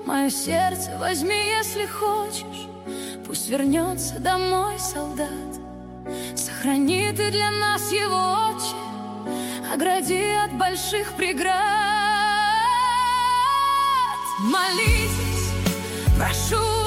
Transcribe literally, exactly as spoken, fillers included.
Мое сердце возьми, если хочешь. Пусть вернется домой солдат. Сохрани ты для нас его, Отче, огради от больших преград. Молитесь, прошу